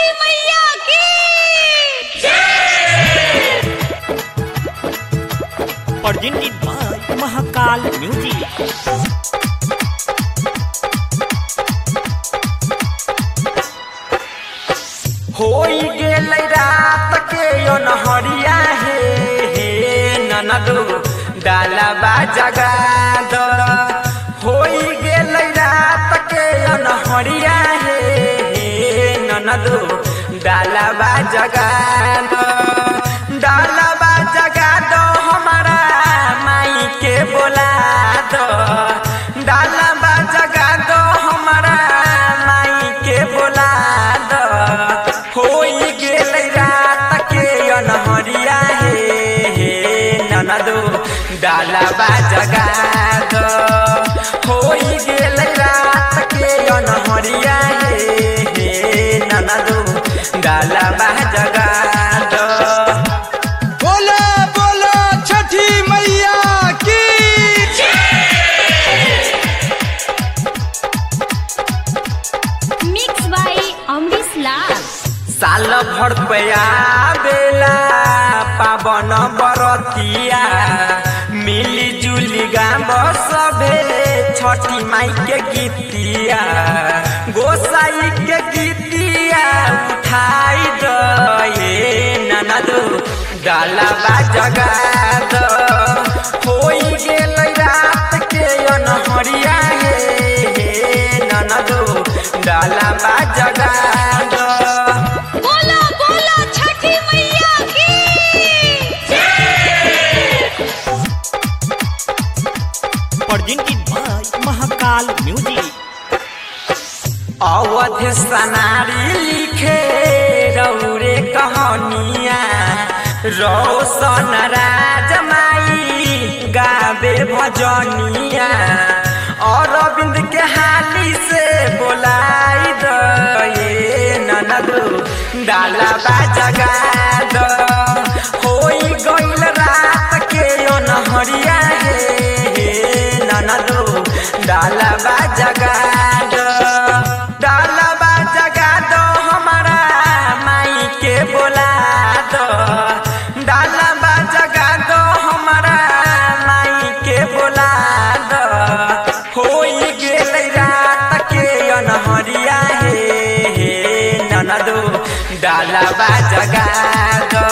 छठी मैया की presented by Mahakal music. होई गेल रात के अनहरिया हे ननदो डालबा जगा द। होई गेल रात के अनहरिया हे ननदो डालबा जगा द। डालबा जगा दो हमारा माई के बोला दो। डालबा जगा दो हमारा माई के बोला दो। होई गेल रात के अनहरिया हे ननदो डालबा जगा दो। होई गेल रात के अनहरिया हे ननदो डालबा जगा दो। बोला बोला छठी मैया की मिक्स बाय अमरीश लाल। साल भर पया बेला पावन बरतिया मिली जुली गाँव सभे छठी माई के गीतिया। गोसाई के गीतिया उठाई दे ननदो डालबा जगा दो। होई गेल रात के अनहरिया हे ननदो डालबा जगा दो। बोला बोला छठी मैया की presented by Mahakal music. Awadh सनारी लिखे रौरे कहानिया रोशन राजमाई गावे भजनिया। अरविंद के हाली से बोलाई दे ननदो डालबा जगा दो। होई गइल रात के अनहरिया हे ननदो डालबा जगा दो। डालबा जगा दो हमारा माई के बोला दो। डालबा जगा दो हमारा माई के बोला दो। होई गेल रात के अनहरिया हे ननदो डालबा जगा दो।